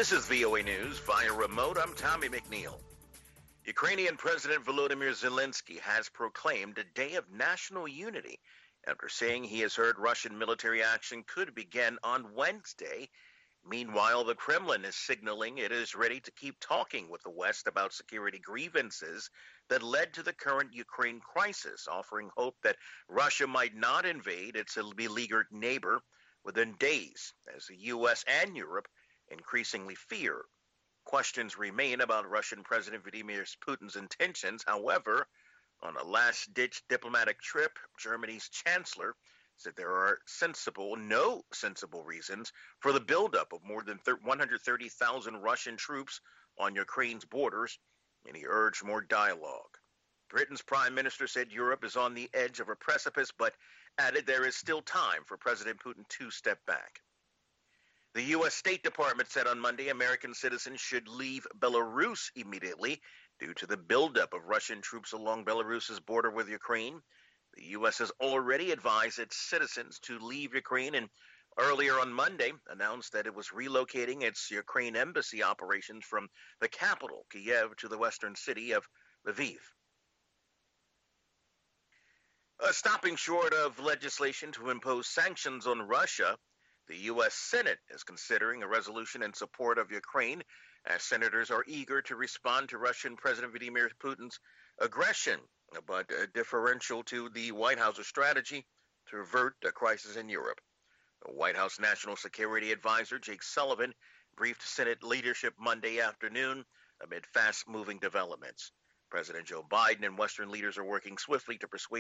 This is VOA News via remote. I'm Tommy McNeil. Ukrainian President Volodymyr Zelensky has proclaimed a day of national unity after saying he has heard Russian military action could begin on Wednesday. Meanwhile, the Kremlin is signaling it is ready to keep talking with the West about security grievances that led to the current Ukraine crisis, offering hope that Russia might not invade its beleaguered neighbor within days, as the U.S. and Europe increasingly fear. Questions remain about Russian President Vladimir Putin's intentions. However, on a last-ditch diplomatic trip, Germany's chancellor said there are no sensible reasons for the buildup of more than 130,000 Russian troops on Ukraine's borders, and he urged more dialogue. Britain's prime minister said Europe is on the edge of a precipice, but added there is still time for President Putin to step back. The U.S. State Department said on Monday American citizens should leave Belarus immediately due to the buildup of Russian troops along Belarus's border with Ukraine. The U.S. has already advised its citizens to leave Ukraine and earlier on Monday announced that it was relocating its Ukraine embassy operations from the capital, Kiev, to the western city of Lviv. Stopping short of legislation to impose sanctions on Russia, the U.S. Senate is considering a resolution in support of Ukraine, as senators are eager to respond to Russian President Vladimir Putin's aggression, but differential to the White House's strategy to avert a crisis in Europe. The White House National Security Advisor Jake Sullivan briefed Senate leadership Monday afternoon amid fast-moving developments. President Joe Biden and Western leaders are working swiftly to persuade